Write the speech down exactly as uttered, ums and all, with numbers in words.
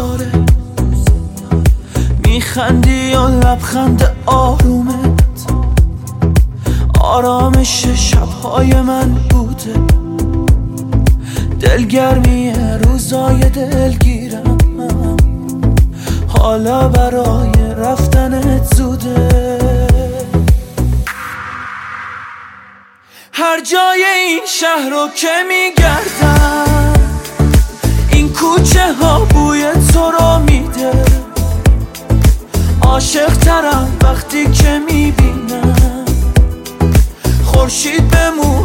داره، میخندی و لبخند آرومت آرامش شبهای من بوده، دلگرمی روزای دلگیرم حالا برای رفتنت زوده. هر جای این شهر رو که میگردم این کوچه ها بوی تو رو میده، عاشق ترم وقتی که میبینم خورشید به مو